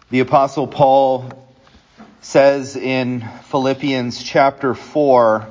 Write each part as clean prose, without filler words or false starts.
The Apostle Paul says in Philippians chapter 4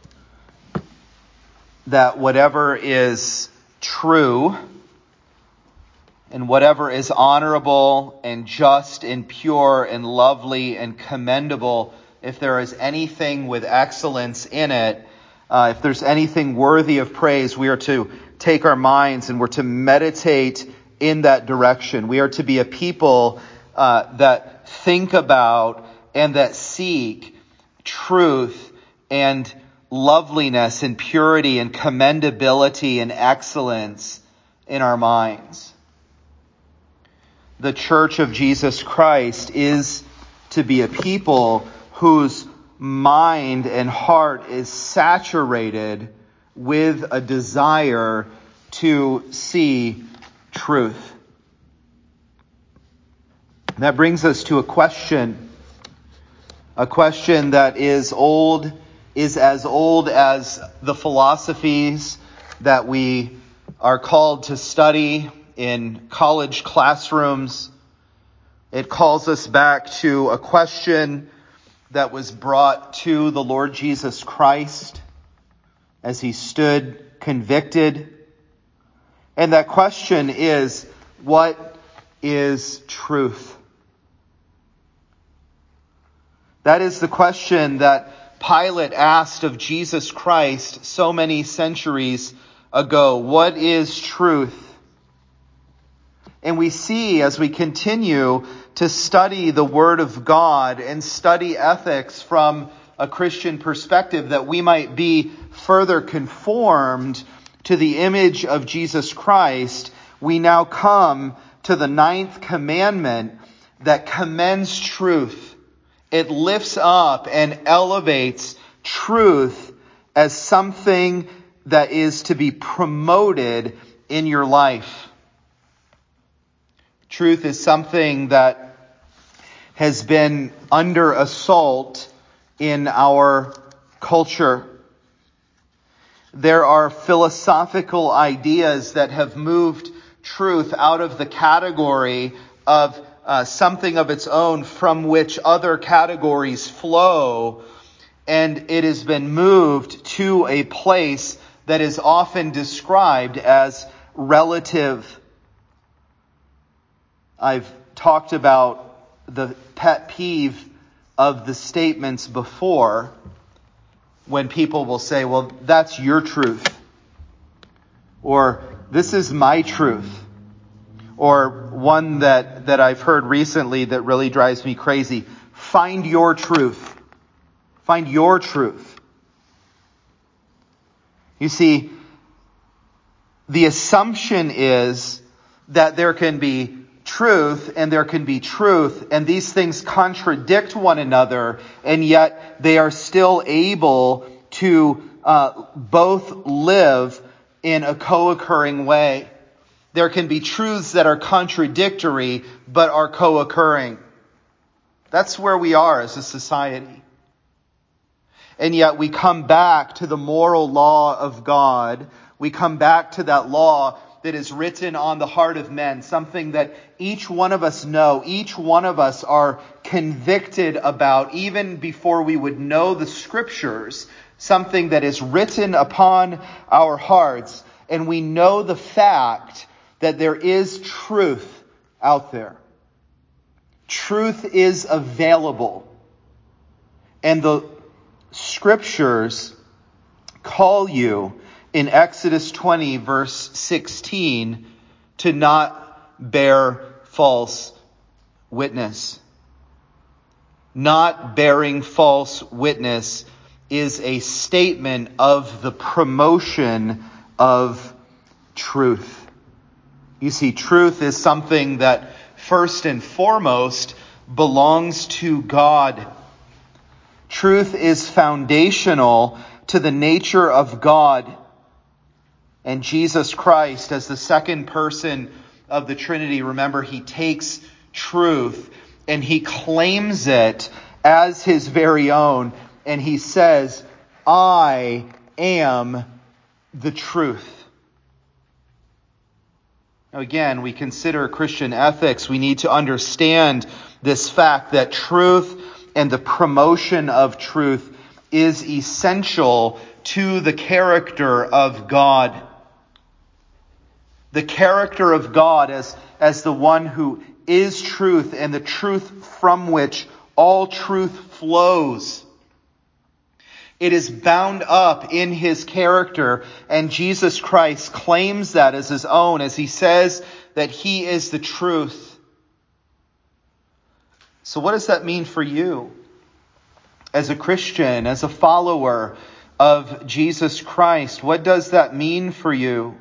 that whatever is true and whatever is honorable and just and pure and lovely and commendable, if there is anything with excellence in it, if there's anything worthy of praise, we are to take our minds and we're to meditate in that direction. We are to be a people that think about and that seek truth and loveliness and purity and commendability and excellence in our minds. The Church of Jesus Christ is to be a people whose mind and heart is saturated with a desire to see truth. That brings us to a question that is as old as the philosophies that we are called to study in college classrooms. It calls us back to a question that was brought to the Lord Jesus Christ as he stood convicted. And that question is, what is truth? That is the question that Pilate asked of Jesus Christ so many centuries ago. What is truth? And we see as we continue to study the Word of God and study ethics from a Christian perspective that we might be further conformed to the image of Jesus Christ, we now come to the 9th commandment that commends truth. It lifts up and elevates truth as something that is to be promoted in your life. Truth is something that has been under assault in our culture. There are philosophical ideas that have moved truth out of the category of something of its own from which other categories flow, and it has been moved to a place that is often described as relative. I've talked about the pet peeve of the statements before when people will say, well, that's your truth, or this is my truth. Or one that I've heard recently that really drives me crazy. Find your truth. Find your truth. You see, the assumption is that there can be truth and there can be truth, and these things contradict one another, and yet they are still able to both live in a co-occurring way. There can be truths that are contradictory, but are co-occurring. That's where we are as a society. And yet we come back to the moral law of God. We come back to that law that is written on the heart of men, something that each one of us know, each one of us are convicted about, even before we would know the Scriptures, something that is written upon our hearts, and we know the fact that there is truth out there. Truth is available. And the Scriptures call you in Exodus 20 verse 16 to not bear false witness. Not bearing false witness is a statement of the promotion of truth. You see, truth is something that first and foremost belongs to God. Truth is foundational to the nature of God. And Jesus Christ, as the second person of the Trinity, remember, he takes truth and he claims it as his very own. And he says, I am the truth. Now again, we consider Christian ethics. We need to understand this fact that truth and the promotion of truth is essential to the character of God. The character of God as the one who is truth and the truth from which all truth flows. It is bound up in his character, and Jesus Christ claims that as his own, as he says that he is the truth. So what does that mean for you as a Christian, as a follower of Jesus Christ? What does that mean for you?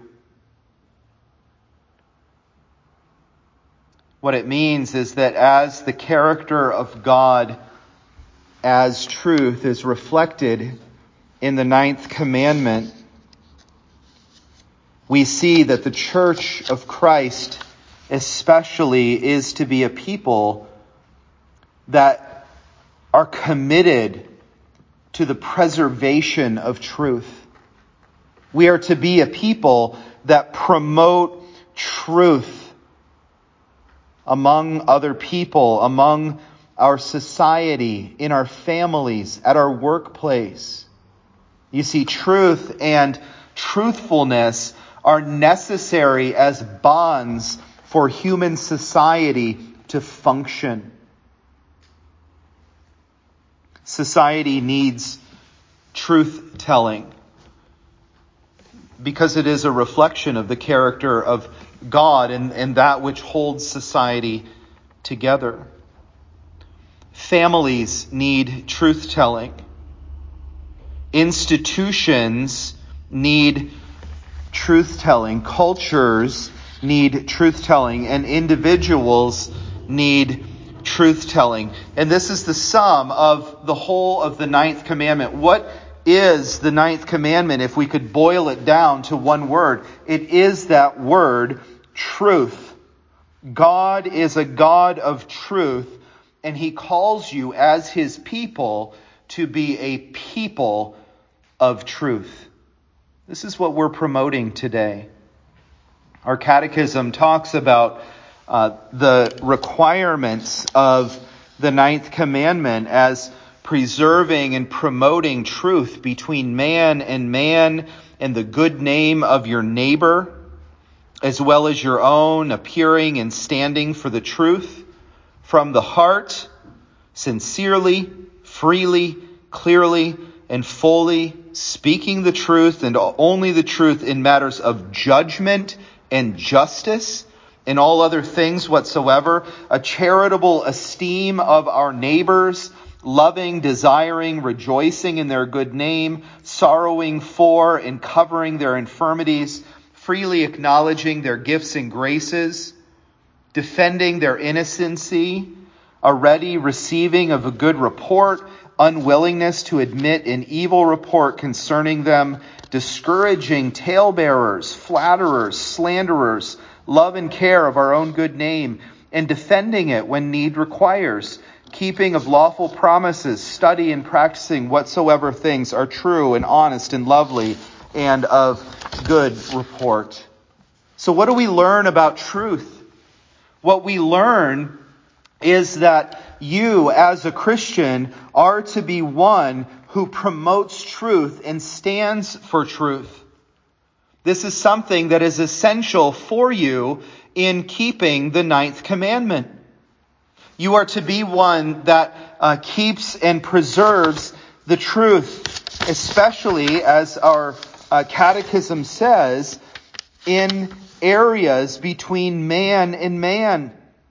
What it means is that as the character of God as truth is reflected in the 9th commandment, we see that the church of Christ especially is to be a people that are committed to the preservation of truth. We are to be a people that promote truth among other people, among our society, in our families, at our workplace. You see, truth and truthfulness are necessary as bonds for human society to function. Society needs truth-telling because it is a reflection of the character of God and that which holds society together. Families need truth-telling. Institutions need truth-telling. Cultures need truth-telling. And individuals need truth-telling. And this is the sum of the whole of the 9th commandment. What is the 9th commandment if we could boil it down to one word? It is that word, truth. God is a God of truth, and he calls you as his people to be a people of truth. This is what we're promoting today. Our catechism talks about the requirements of the 9th commandment as preserving and promoting truth between man and the good name of your neighbor, as well as your own, appearing and standing for the truth from the heart, sincerely, freely, clearly, and fully, speaking the truth and only the truth in matters of judgment and justice, in all other things whatsoever, a charitable esteem of our neighbors, loving, desiring, rejoicing in their good name, sorrowing for and covering their infirmities, freely acknowledging their gifts and graces, defending their innocency, a ready receiving of a good report, unwillingness to admit an evil report concerning them, discouraging talebearers, flatterers, slanderers, love and care of our own good name, and defending it when need requires, keeping of lawful promises, study and practicing whatsoever things are true and honest and lovely and of good report. So what do we learn about truth? What we learn is that you, as a Christian, are to be one who promotes truth and stands for truth. This is something that is essential for you in keeping the 9th commandment. You are to be one that keeps and preserves the truth, especially, as our catechism says, in areas between man and man,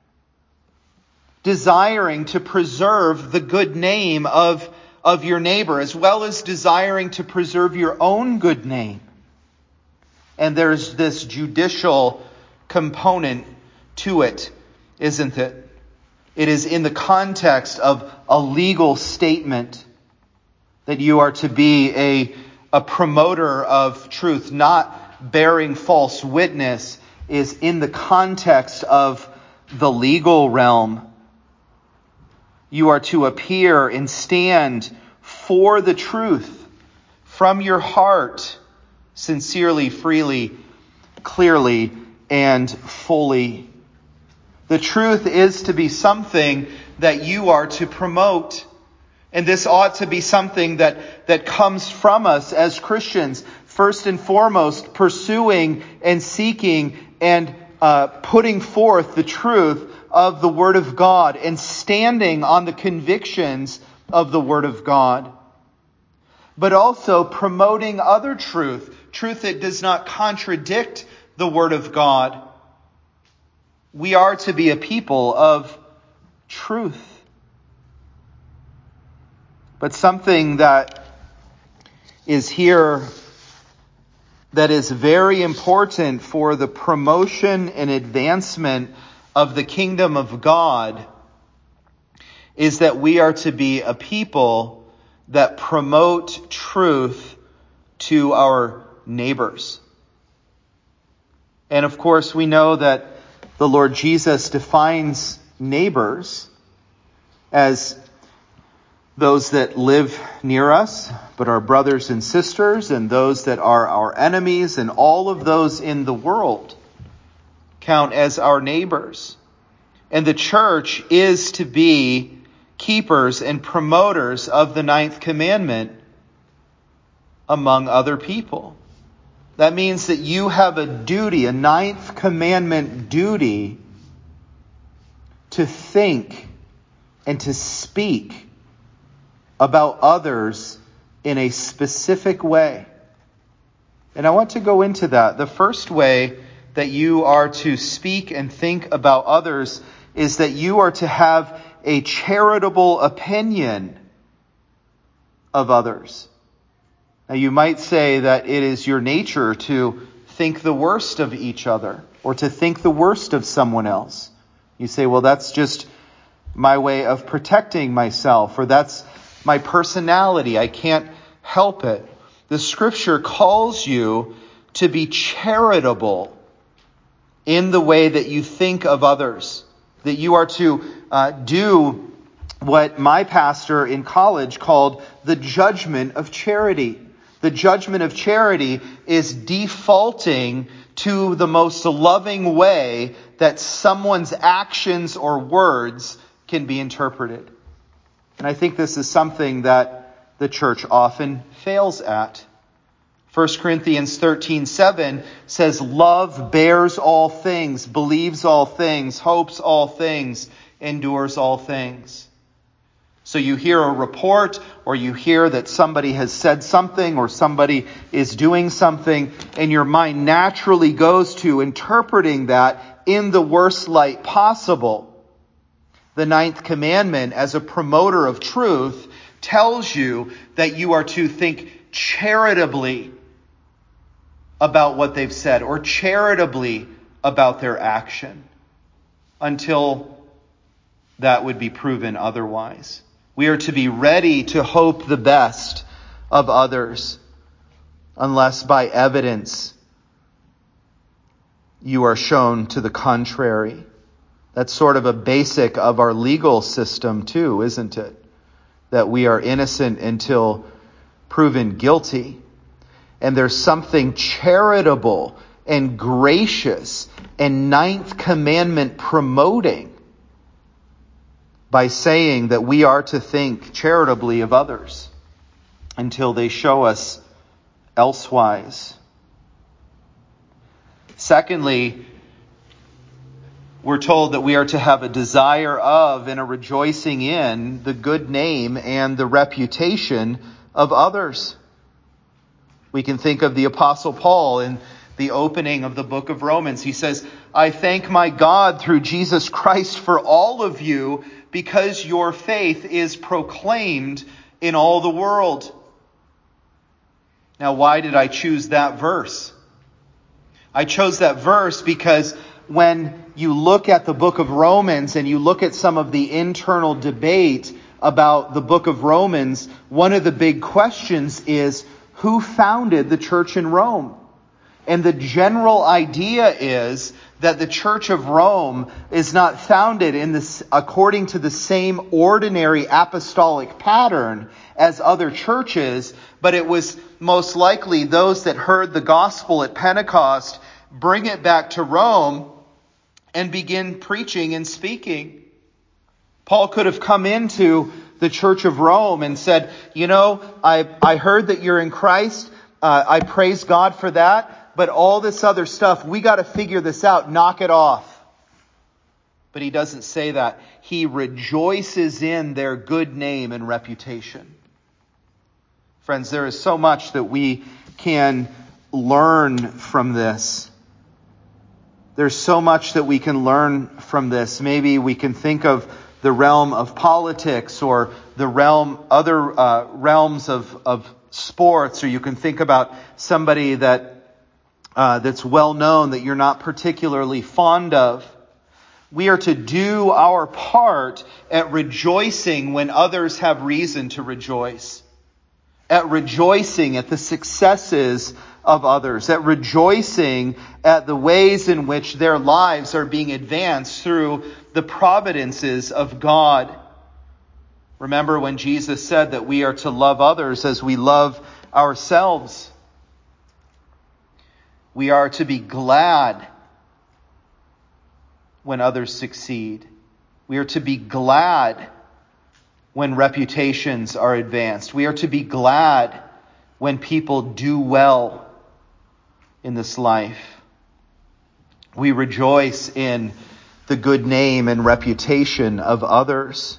desiring to preserve the good name of your neighbor, as well as desiring to preserve your own good name. And there's this judicial component to it, isn't it? It is in the context of a legal statement that you are to be a promoter of truth, not bearing false witness, is in the context of the legal realm. You are to appear and stand for the truth from your heart, sincerely, freely, clearly, and fully. The truth is to be something that you are to promote. And this ought to be something that comes from us as Christians. First and foremost, pursuing and seeking and putting forth the truth of the Word of God and standing on the convictions of the Word of God. But also promoting other truth that does not contradict the Word of God. We are to be a people of truth. But something that is here that is very important for the promotion and advancement of the kingdom of God is that we are to be a people that promote truth to our neighbors. And of course, we know that the Lord Jesus defines neighbors as those that live near us, but are brothers and sisters, and those that are our enemies, and all of those in the world count as our neighbors. And the church is to be keepers and promoters of the 9th commandment among other people. That means that you have a duty, a 9th commandment duty, to think and to speak about others in a specific way. And I want to go into that. The first way that you are to speak and think about others is that you are to have a charitable opinion of others. Now, you might say that it is your nature to think the worst of each other or to think the worst of someone else. You say, well, that's just my way of protecting myself, or that's my personality. I can't help it. The Scripture calls you to be charitable in the way that you think of others. That you are to do what my pastor in college called the judgment of charity. The judgment of charity is defaulting to the most loving way that someone's actions or words can be interpreted. And I think this is something that the church often fails at. 1 Corinthians 13:7 says, love bears all things, believes all things, hopes all things, endures all things. So you hear a report, or you hear that somebody has said something, or somebody is doing something, and your mind naturally goes to interpreting that in the worst light possible. The 9th commandment, as a promoter of truth, tells you that you are to think charitably about what they've said, or charitably about their action, until that would be proven otherwise. We are to be ready to hope the best of others, unless by evidence you are shown to the contrary. That's sort of a basic of our legal system too, isn't it? That we are innocent until proven guilty. And there's something charitable and gracious and 9th commandment promoting by saying that we are to think charitably of others until they show us elsewise. Secondly, we're told that we are to have a desire of and a rejoicing in the good name and the reputation of others. We can think of the Apostle Paul in the opening of the book of Romans. He says, I thank my God through Jesus Christ for all of you, because your faith is proclaimed in all the world. Now, why did I choose that verse? I chose that verse because when you look at the book of Romans and you look at some of the internal debate about the book of Romans, one of the big questions is, who founded the church in Rome? And the general idea is that the Church of Rome is not founded according to the same ordinary apostolic pattern as other churches, but it was most likely those that heard the gospel at Pentecost bring it back to Rome and begin preaching and speaking. Paul could have come into the church of Rome and said, I heard that you're in Christ. I praise God for that. But all this other stuff, we got to figure this out. Knock it off. But he doesn't say that. He rejoices in their good name and reputation. Friends, there is so much that we can learn from this. There's so much that we can learn from this. Maybe we can think of the realm of politics or the other realms of sports, or you can think about somebody that's well known that you're not particularly fond of. We are to do our part at rejoicing when others have reason to rejoice. At rejoicing at the successes of others. At rejoicing at the ways in which their lives are being advanced through the providences of God. Remember when Jesus said that we are to love others as we love ourselves. We are to be glad when others succeed. We are to be glad when reputations are advanced. We are to be glad when people do well in this life. We rejoice in the good name and reputation of others.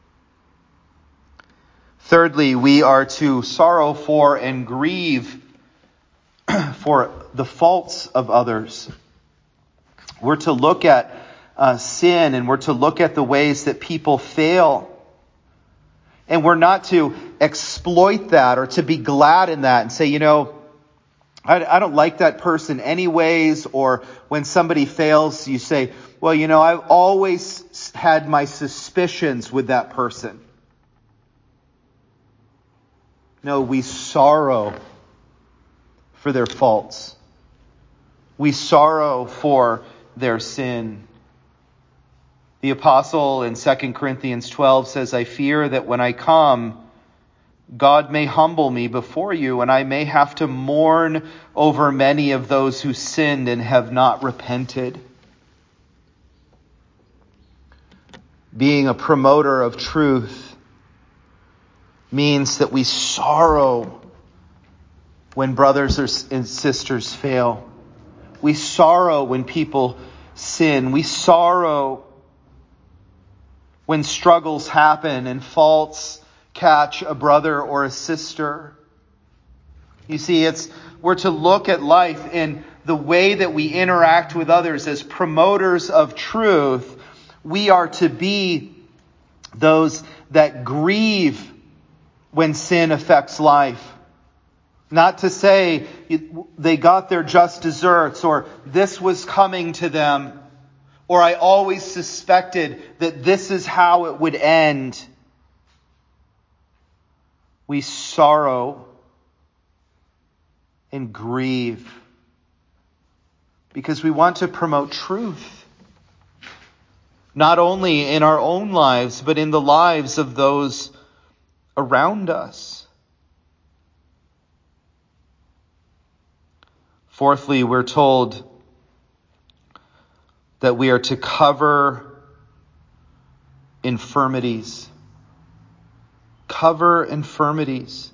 Thirdly, we are to sorrow for and grieve for the faults of others. We're to look at sin, and we're to look at the ways that people fail. And we're not to exploit that or to be glad in that and say, I don't like that person anyways. Or when somebody fails, you say, well, I've always had my suspicions with that person. No, we sorrow for their faults. We sorrow for their sin. The apostle in 2 Corinthians 12 says, I fear that when I come, God may humble me before you, and I may have to mourn over many of those who sinned and have not repented. Being a promoter of truth means that we sorrow when brothers and sisters fail. We sorrow when people sin. We sorrow when struggles happen and faults catch a brother or a sister. You see, we're to look at life in the way that we interact with others as promoters of truth. We are to be those that grieve when sin affects life. Not to say they got their just desserts, or this was coming to them, or I always suspected that this is how it would end. We sorrow and grieve because we want to promote truth, not only in our own lives, but in the lives of those around us. Fourthly, we're told that we are to cover infirmities. Cover infirmities.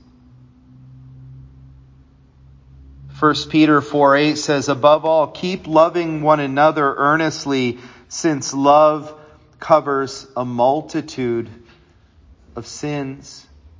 1 Peter 4:8 says, above all, keep loving one another earnestly, since love covers a multitude of sins.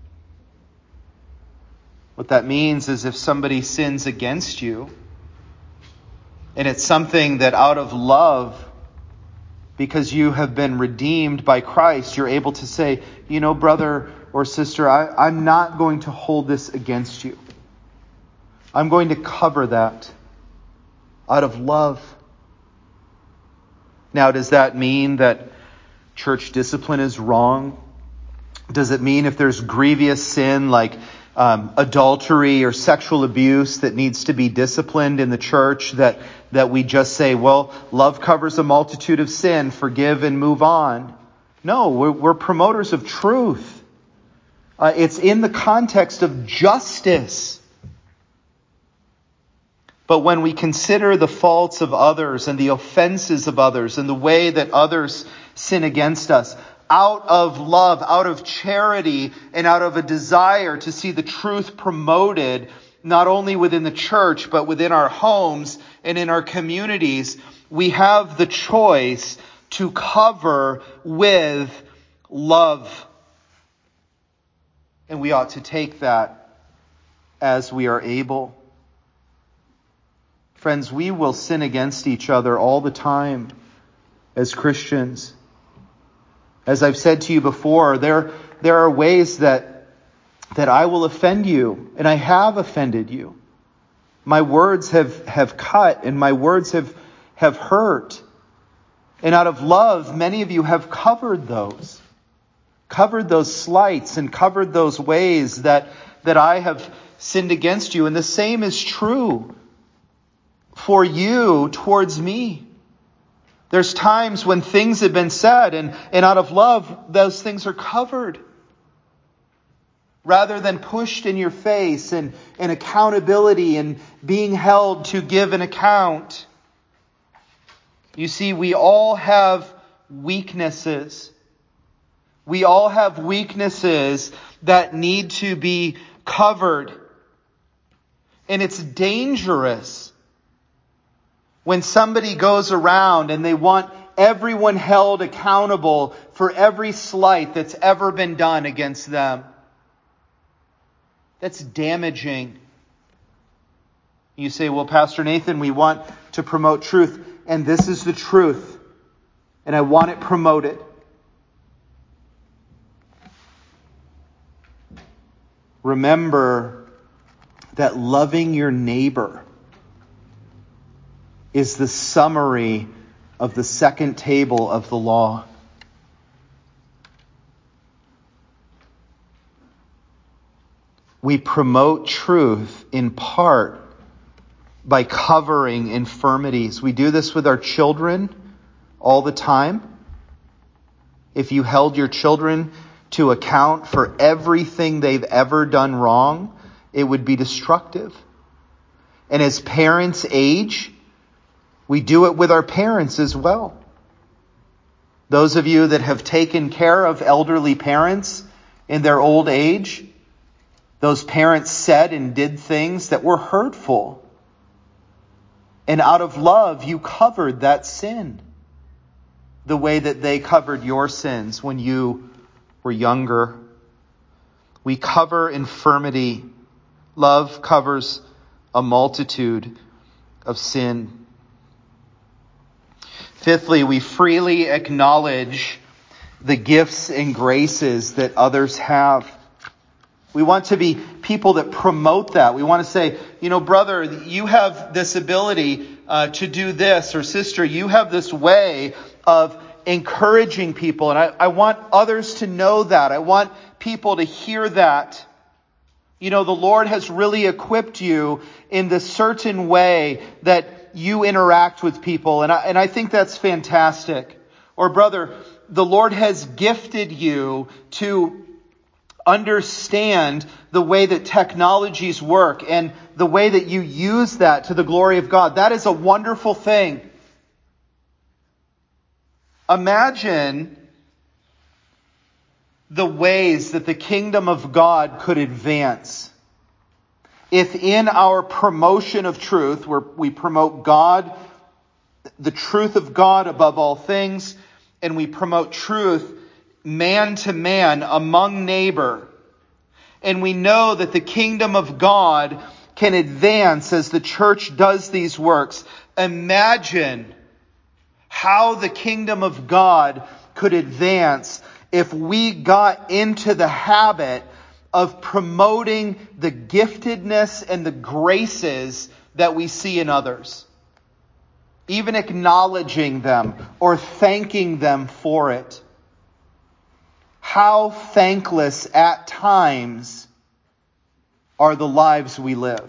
What that means is if somebody sins against you, and it's something that out of love, because you have been redeemed by Christ, you're able to say, brother or sister, I'm not going to hold this against you. I'm going to cover that out of love. Now, does that mean that church discipline is wrong? Does it mean if there's grievous sin like adultery or sexual abuse that needs to be disciplined in the church that we just say, well, love covers a multitude of sin, forgive and move on? No, we're promoters of truth. It's in the context of justice. But when we consider the faults of others and the offenses of others and the way that others sin against us, out of love, out of charity, and out of a desire to see the truth promoted, not only within the church, but within our homes and in our communities, we have the choice to cover with love. And we ought to take that as we are able. Friends, we will sin against each other all the time as Christians. As I've said to you before, there are ways that I will offend you, and I have offended you. My words have cut, and my words have hurt. And out of love, many of you have covered those slights and covered those ways that I have sinned against you. And the same is true for you towards me. There's times when things have been said, and out of love, those things are covered, rather than pushed in your face and accountability and being held to give an account. You see, we all have weaknesses. We all have weaknesses that need to be covered. And it's dangerous when somebody goes around and they want everyone held accountable for every slight that's ever been done against them. That's damaging. You say, well, Pastor Nathan, we want to promote truth, and this is the truth, and I want it promoted. Remember that loving your neighbor is the summary of the second table of the law. We promote truth in part by covering infirmities. We do this with our children all the time. If you held your children to account for everything they've ever done wrong, it would be destructive. And as parents age, we do it with our parents as well. Those of you that have taken care of elderly parents in their old age, those parents said and did things that were hurtful. And out of love, you covered that sin the way that they covered your sins when you were younger. We cover infirmity. Love covers a multitude of sin. Fifthly, we freely acknowledge the gifts and graces that others have. We want to be people that promote that. We want to say, brother, you have this ability to do this, or sister, you have this way of encouraging people. And I want others to know that. I want people to hear that. The Lord has really equipped you in this certain way that you interact with people. And I think that's fantastic. Or brother, the Lord has gifted you to understand the way that technologies work and the way that you use that to the glory of God. That is a wonderful thing. Imagine the ways that the kingdom of God could advance if in our promotion of truth, where we promote God, the truth of God above all things, and we promote truth man to man among neighbor. And we know that the kingdom of God can advance as the church does these works. Imagine how the kingdom of God could advance if we got into the habit of promoting the giftedness and the graces that we see in others. Even acknowledging them or thanking them for it. How thankless at times are the lives we live.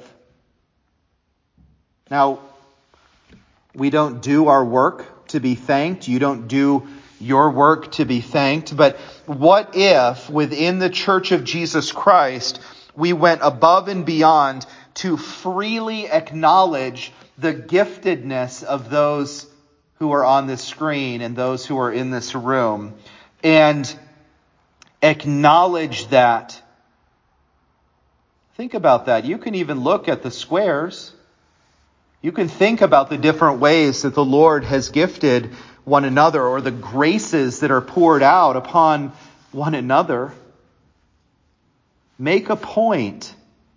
Now, we don't do our work to be thanked. You don't do your work to be thanked. But what if within the Church of Jesus Christ we went above and beyond to freely acknowledge the giftedness of those who are on this screen and those who are in this room, and acknowledge that. Think about that. You can even look at the squares. You can think about the different ways that the Lord has gifted one another, or the graces that are poured out upon one another. Make a point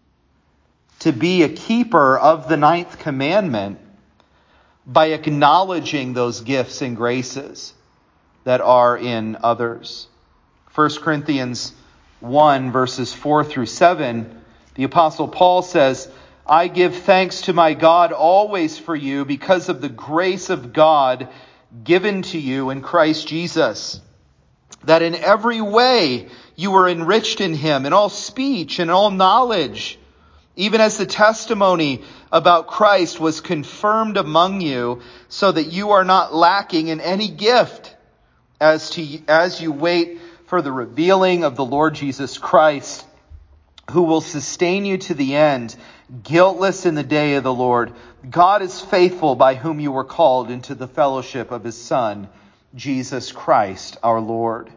to be a keeper of the 9th commandment by acknowledging those gifts and graces that are in others. 1 Corinthians 1 verses 4 through 7, the Apostle Paul says, I give thanks to my God always for you because of the grace of God given to you in Christ Jesus, that in every way you were enriched in him, in all speech and all knowledge, even as the testimony about Christ was confirmed among you, so that you are not lacking in any gift as you wait for the revealing of the Lord Jesus Christ, who will sustain you to the end, guiltless in the day of the Lord. God is faithful, by whom you were called into the fellowship of his Son, Jesus Christ our Lord.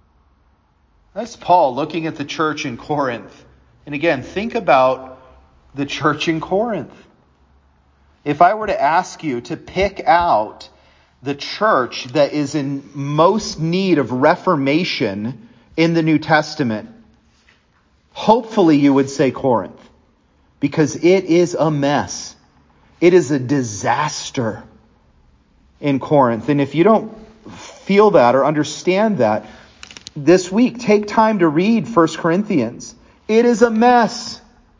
That's Paul looking at the church in Corinth. And again, think about the church in Corinth. If I were to ask you to pick out the church that is in most need of reformation in the New Testament, hopefully you would say Corinth, because it is a mess. It is a disaster in Corinth. And if you don't feel that or understand that, this week, take time to read 1 Corinthians. It is a mess.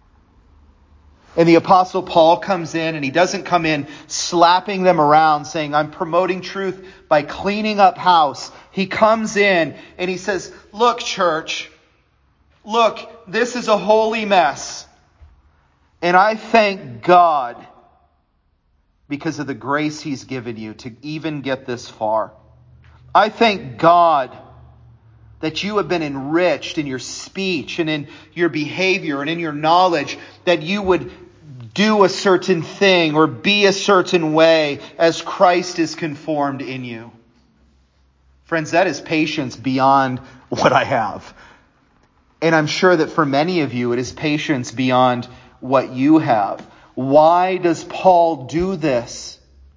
And the Apostle Paul comes in, and he doesn't come in slapping them around saying, I'm promoting truth by cleaning up house. He comes in and he says, look, church, look, this is a holy mess. And I thank God because of the grace he's given you to even get this far. I thank God that you have been enriched in your speech and in your behavior and in your knowledge, that you would do a certain thing or be a certain way as Christ is conformed in you. Friends, that is patience beyond what I have. And I'm sure that for many of you, it is patience beyond what you have. Why does Paul do this?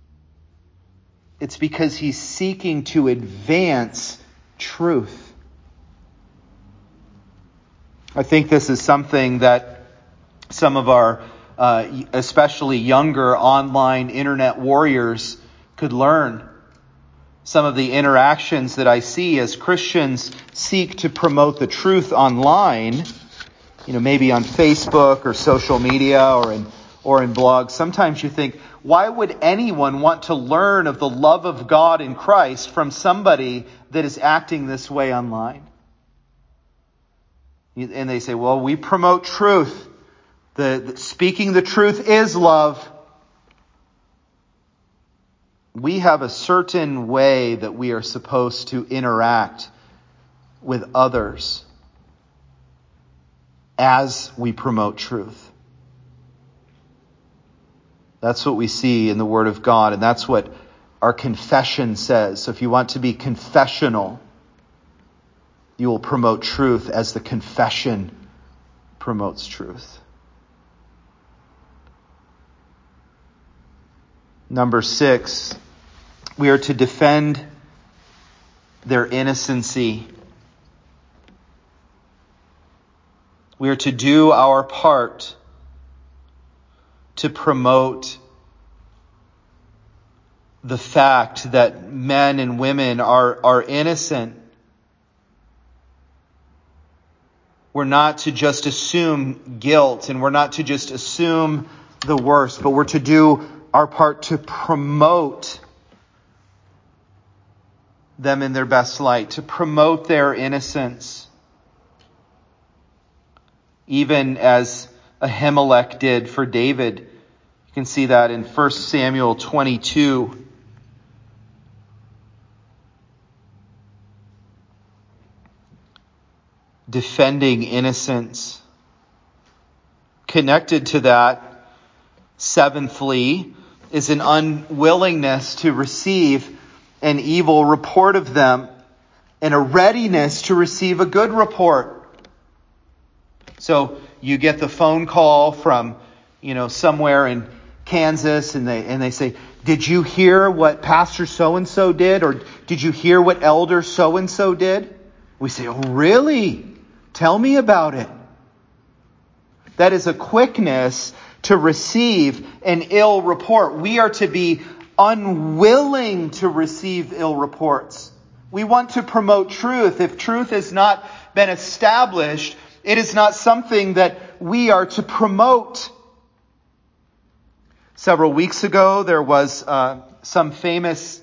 It's because he's seeking to advance truth. I think this is something that some of our, especially younger online internet warriors, could learn. Some of the interactions that I see as Christians seek to promote the truth online, maybe on Facebook or social media or in blogs. Sometimes you think, why would anyone want to learn of the love of God in Christ from somebody that is acting this way online? And they say, well, we promote truth. Speaking the truth is love. We have a certain way that we are supposed to interact with others as we promote truth. That's what we see in the Word of God, and that's what our confession says. So if you want to be confessional, you will promote truth as the confession promotes truth. Number 6, we are to defend their innocency. We are to do our part to promote the fact that men and women are innocent. We're not to just assume guilt, and we're not to just assume the worst, but we're to do our part to promote them in their best light, to promote their innocence. Even as Ahimelech did for David. You can see that in 1 Samuel 22. Defending innocence. connected to that, seventhly, is an unwillingness to receive an evil report of them and a readiness to receive a good report. So you get the phone call from, somewhere in Kansas, and they say, "Did you hear what Pastor so-and-so did? Or did you hear what Elder so-and-so did?" We say, "Oh, really? Tell me about it." That is a quickness to receive an ill report. We are to be unwilling to receive ill reports. We want to promote truth. If truth has not been established, it is not something that we are to promote. Several weeks ago, there was some famous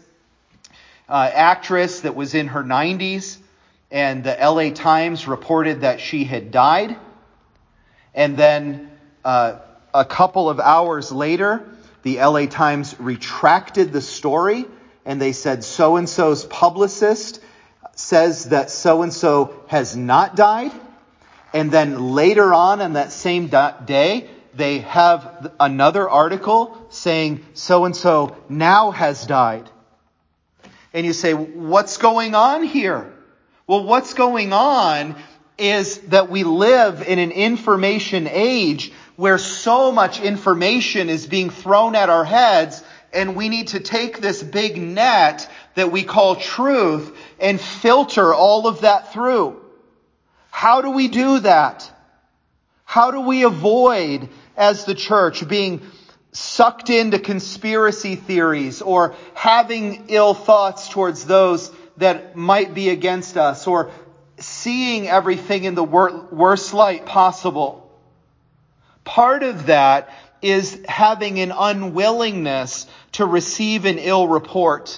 actress that was in her 90s, and the LA Times reported that she had died. And then a couple of hours later, the LA Times retracted the story, and they said so-and-so's publicist says that so-and-so has not died. And then later on that same day, they have another article saying so-and-so now has died. And you say, what's going on here? Well, what's going on is that we live in an information age where so much information is being thrown at our heads, and we need to take this big net that we call truth and filter all of that through. How do we do that? How do we avoid, as the church, being sucked into conspiracy theories or having ill thoughts towards those that might be against us, or seeing everything in the worst light possible? Part of that is having an unwillingness to receive an ill report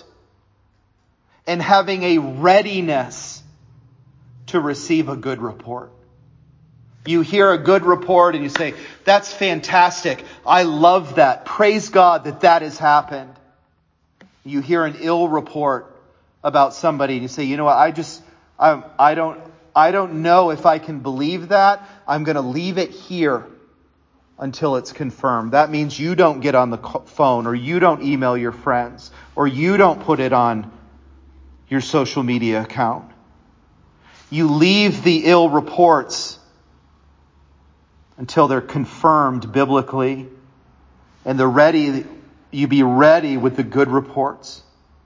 and having a readiness to receive a good report. You hear a good report and you say, "That's fantastic. I love that. Praise God that has happened." You hear an ill report about somebody and you say, "You know what? I don't know if I can believe that. I'm going to leave it here until it's confirmed." That means you don't get on the phone, or you don't email your friends, or you don't put it on your social media account. You leave the ill reports until they're confirmed biblically, and you be ready with the good reports.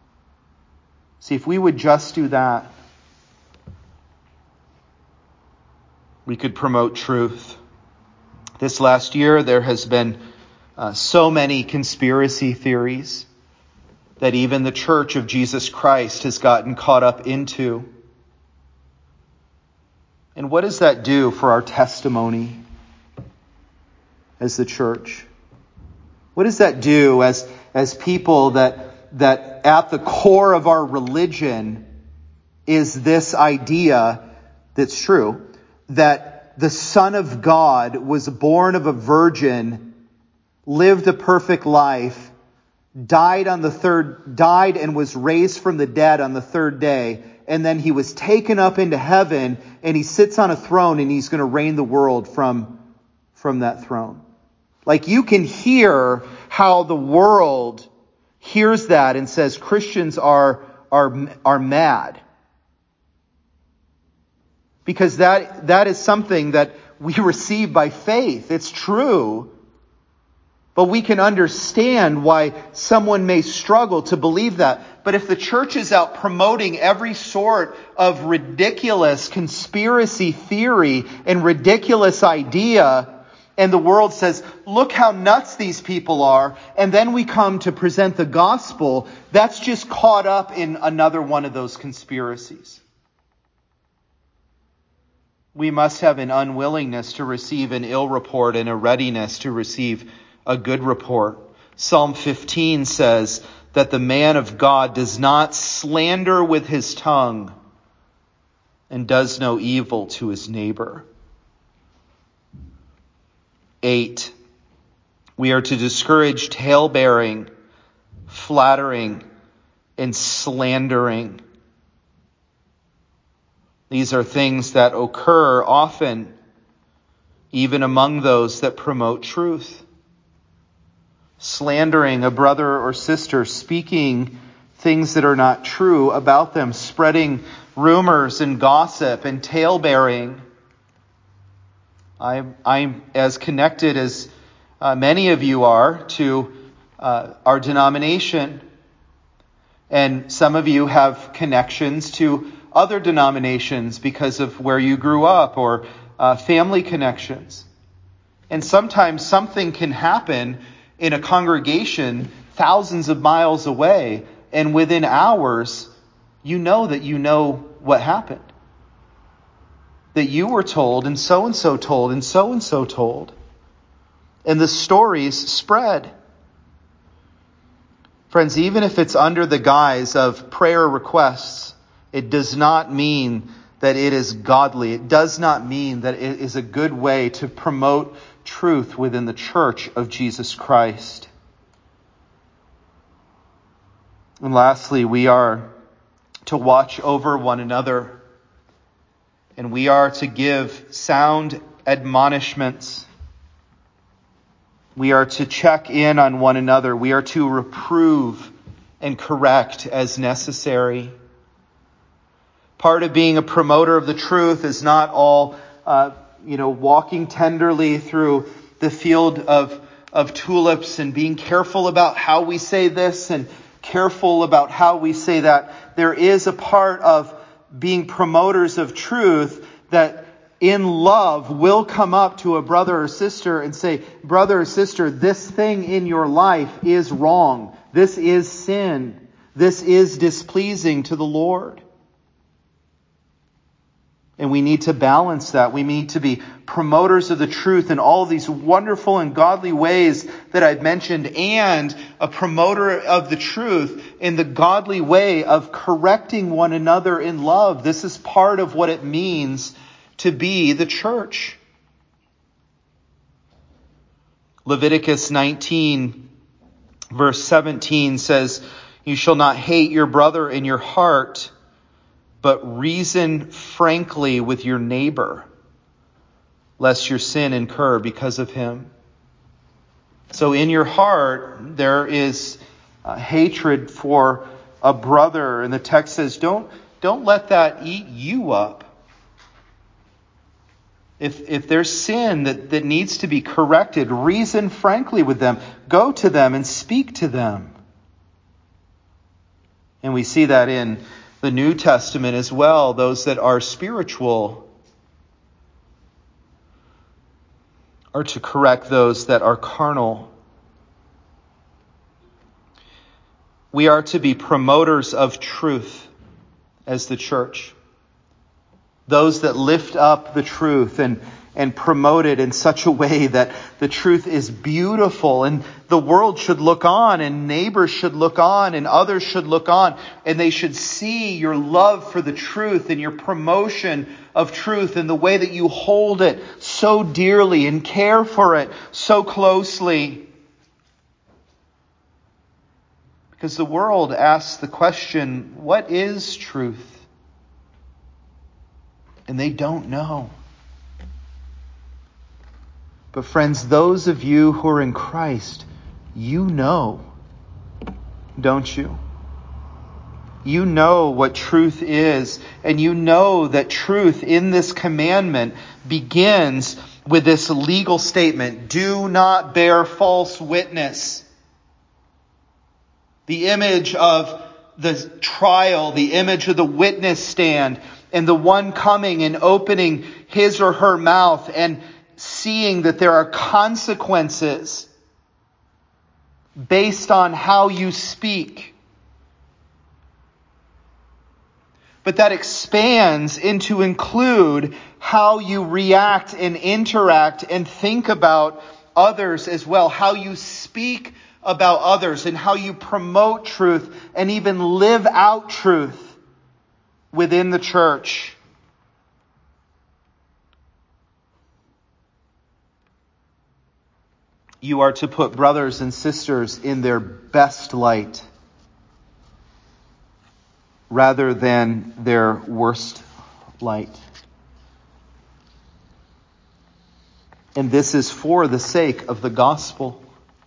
See, if we would just do that, we could promote truth. This last year, there has been so many conspiracy theories that even the Church of Jesus Christ has gotten caught up into. And what does that do for our testimony as the church? What does that do as people that at the core of our religion is this idea that's true, that the Son of God was born of a virgin, lived a perfect life, died and was raised from the dead on the third day, and then he was taken up into heaven, and he sits on a throne, and he's going to reign the world from that throne. Like, you can hear how the world hears that and says Christians are mad. Because that is something that we receive by faith. It's true. But we can understand why someone may struggle to believe that. But if the church is out promoting every sort of ridiculous conspiracy theory and ridiculous idea, and the world says, "Look how nuts these people are," and then we come to present the gospel, that's just caught up in another one of those conspiracies. We must have an unwillingness to receive an ill report and a readiness to receive a good report. Psalm 15 says that the man of God does not slander with his tongue and does no evil to his neighbor. 8. We are to discourage tale-bearing, flattering, and slandering. These are things that occur often even among those that promote truth. Slandering a brother or sister, speaking things that are not true about them, spreading rumors and gossip and tale-bearing. I'm as connected as many of you are to our denomination. And some of you have connections to other denominations because of where you grew up or family connections. And sometimes something can happen in a congregation thousands of miles away, and within hours, you know what happened. That you were told, and so told, and so told. And the stories spread. Friends, even if it's under the guise of prayer requests, it does not mean that it is godly. It does not mean that it is a good way to promote truth within the church of Jesus Christ. And lastly, we are to watch over one another, and we are to give sound admonishments. We are to check in on one another. We are to reprove and correct as necessary. Part of being a promoter of the truth is not all, walking tenderly through the field of tulips and being careful about how we say this and careful about how we say that. There is a part of being promoters of truth that in love will come up to a brother or sister and say, brother or sister, this thing in your life is wrong. This is sin. This is displeasing to the Lord. And we need to balance that. We need to be promoters of the truth in all these wonderful and godly ways that I've mentioned, and a promoter of the truth in the godly way of correcting one another in love. This is part of what it means to be the church. Leviticus 19, verse 17 says, "You shall not hate your brother in your heart, but reason frankly with your neighbor, lest your sin incur because of him." So in your heart, there is hatred for a brother. And the text says, don't let that eat you up. If there's sin that needs to be corrected, reason frankly with them. Go to them and speak to them. And we see that in the New Testament as well. Those that are spiritual are to correct those that are carnal. We are to be promoters of truth as the church. Those that lift up the truth and promote it in such a way that the truth is beautiful, and the world should look on, and neighbors should look on, and others should look on, and they should see your love for the truth and your promotion of truth and the way that you hold it so dearly and care for it so closely. Because the world asks the question, what is truth? And they don't know. But friends, those of you who are in Christ, you know, don't you? You know what truth is, and you know that truth in this commandment begins with this legal statement: do not bear false witness. The image of the trial, the image of the witness stand, and the one coming and opening his or her mouth and seeing that there are consequences based on how you speak. But that expands into include how you react and interact and think about others as well. How you speak about others and how you promote truth and even live out truth within the church. You are to put brothers and sisters in their best light rather than their worst light. And this is for the sake of the gospel.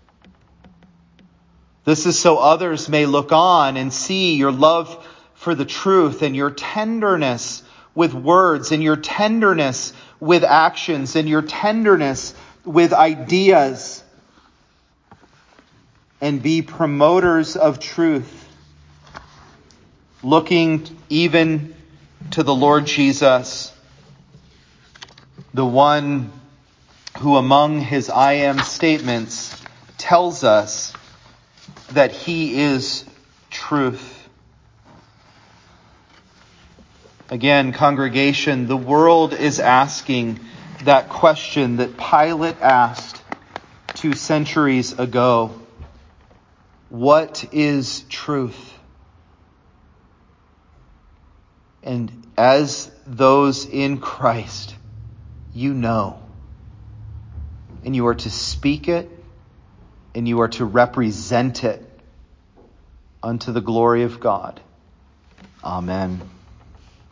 This is so others may look on and see your love for the truth and your tenderness with words and your tenderness with actions and your tenderness with ideas, and be promoters of truth, looking even to the Lord Jesus, the one who among his I am statements tells us that he is truth. Again, congregation, the world is asking that question that Pilate asked 2 centuries ago. What is truth? And as those in Christ, you know. And you are to speak it, and you are to represent it unto the glory of God. Amen.